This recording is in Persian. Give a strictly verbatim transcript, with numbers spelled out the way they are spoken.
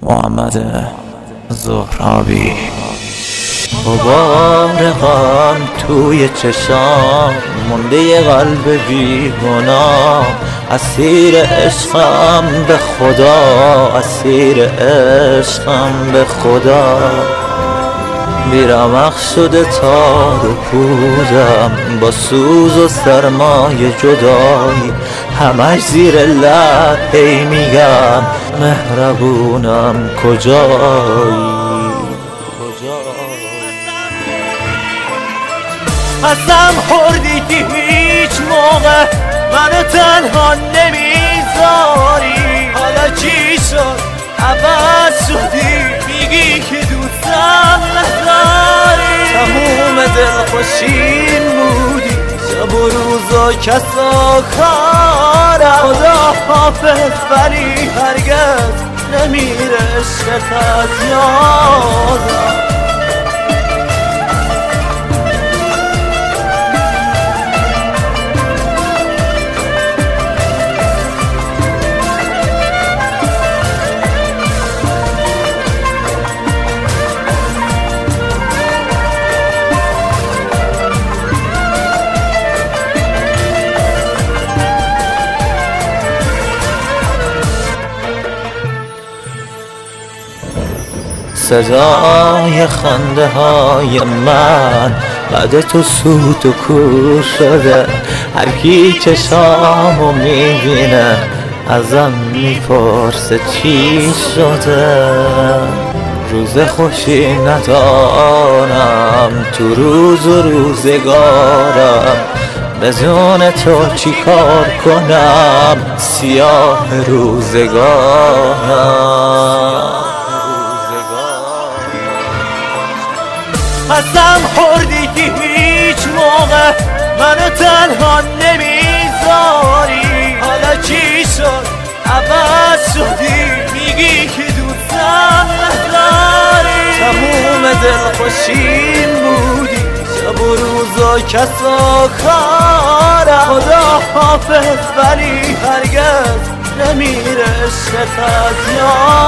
محمد زهرابی. غبار غم توی چشام مونده یه قلب بیگناه، اسیر عشقم به خدا، اسیر عشقم به خدا. بیرمق شده تار و پودم با سوز و سرمای جدایی، همش زیر لب هی میگم مهربونم کجایی. قسم خوردی که هیچ موقع منو تنها نمیذاری، حالا چی شد عوض شدی میگی که دوستم نداری. تموم دلخوشیم بودی شب و روزا کسا کارم، خدا حافظ ولی هرگز نمیره عشقت از یادم. صدای خنده های من بعد تو سوت و کور شده، هر کی چشامو میبینه ازم میپرسه چی شده. روز خوشی ندارم تو روز و روزگارم، بدون تو چی کار کنم سیاه روزگارم. قسم خوردی که هیچ موقع منو تنها نمیذاری، حالا چی شد عوض شدی میگی که دوستم نداری. تموم دلخوشیم بودی شب و روزا کسا کارم، خدا حافظ ولی هرگز نمیره عشقت از یاد.